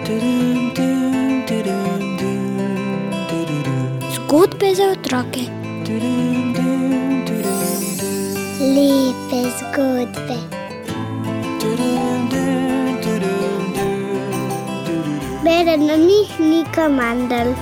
Zgodbe za otroke. Lepe zgodbe. Bere na njih Nika Mandl.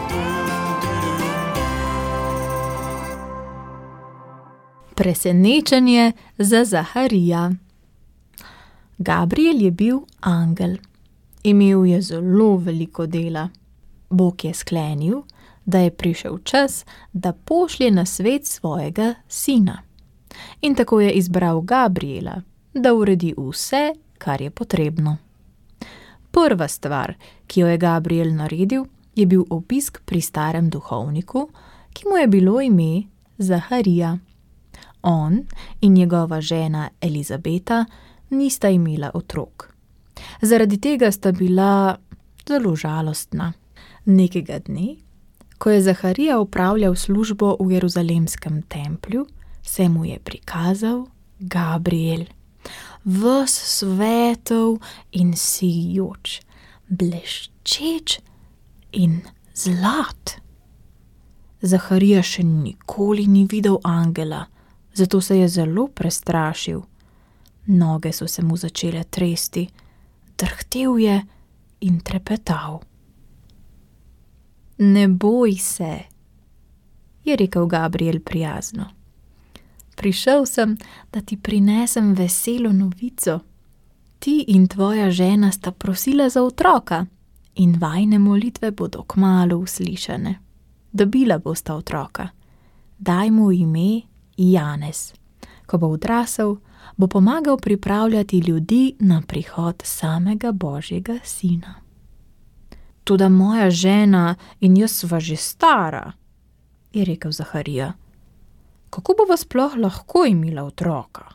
Presenečenje za Zaharija. Gabriel je bil angel. Imel je zelo veliko dela. Bog je sklenil, da je prišel čas, da pošlje na svet svojega sina. In tako je izbral Gabriela, da uredi vse, kar je potrebno. Prva stvar, ki jo je Gabriel naredil, je bil obisk pri starem duhovniku, ki mu je bilo ime Zaharija. On in njegova žena Elizabeta nista imela otrok. Zaradi tega sta bila zelo žalostna. Nekega dne, ko je Zaharija opravljal službo v Jeruzalemskem templju, se mu je prikazal Gabriel. Ves svetel in sijoč, bleščeč in zlat. Zaharija še nikoli ni videl angela, zato se je zelo prestrašil. Noge so se mu začele tresti, drhtel je in trepetal. Ne boj se, je rekel Gabriel prijazno. Prišel sem, da ti prinesem veselo novico. Ti in tvoja žena sta prosila za otroka in vajine molitve bodo kmalu uslišane. Dobila bosta otroka. Daj mu ime Janez. Ko bo odrasel, bo pomagal pripravljati ljudi na prihod samega Božjega sina. Toda moja žena in jaz sva že stara, je rekel Zaharija. Kako bova sploh lahko imela otroka?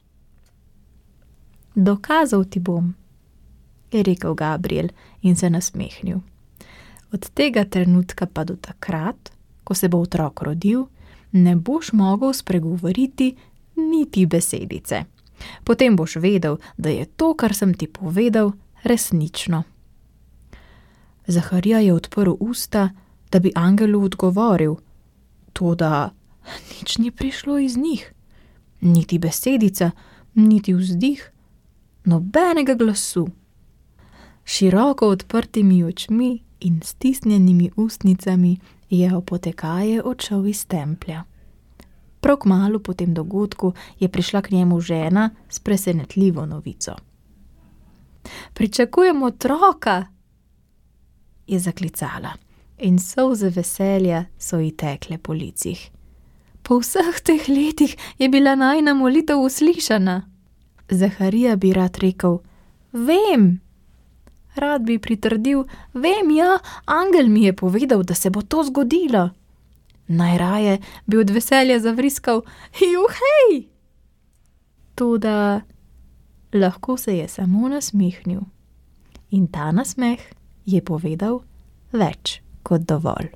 Dokazal ti bom, je rekel Gabriel in se nasmehnil. Od tega trenutka pa do takrat, ko se bo otrok rodil, ne boš mogel spregovoriti niti besedice. Potem boš vedel, da je to, kar sem ti povedal, resnično. Zaharija je odprl usta, da bi angelu odgovoril, toda nič ni prišlo iz njih. Niti besedica, niti vzdih, nobenega glasu. Široko odprtimi očmi in stisnjenimi ustnicami je opotekaje odšel iz templja. Prav kmalu po tem dogodku je prišla k njemu žena s presenetljivo novico. Pričakujem otroka, je zaklicala in solze veselja so ji tekle po licih. Po vseh teh letih je bila najina molitev uslišana. Zaharija bi rad rekel, vem. Rad bi pritrdil, vem, ja, angel mi je povedal, da se bo to zgodilo. Najraje bi od veselja zavriskal, juhej! Toda lahko se je samo nasmehnil. In ta nasmeh je povedal več kot dovolj.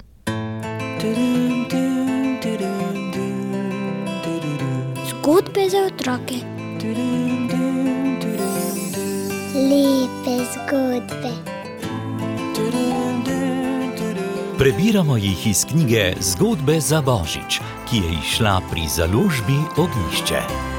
Zgodbe za otroke. Lepe zgodbe. Prebiramo jih iz knjige Zgodbe za Božič, ki je izšla pri založbi Ognjišče.